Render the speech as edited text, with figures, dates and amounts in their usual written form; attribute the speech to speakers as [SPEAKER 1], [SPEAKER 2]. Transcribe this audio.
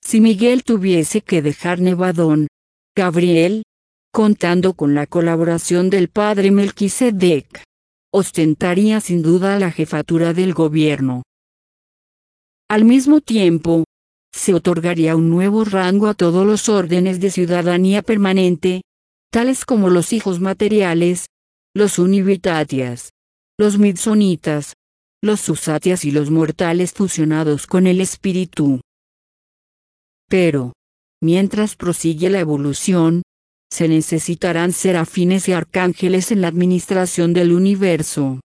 [SPEAKER 1] Si Miguel tuviese que dejar Nevadón, Gabriel, contando con la colaboración del padre Melquisedec, ostentaría sin duda la jefatura del gobierno. Al mismo tiempo, se otorgaría un nuevo rango a todos los órdenes de ciudadanía permanente, tales como los hijos materiales, los univitatias, los midsonitas, los susatias y los mortales fusionados con el espíritu. Pero, mientras prosigue la evolución, se necesitarán serafines y arcángeles en la administración del universo.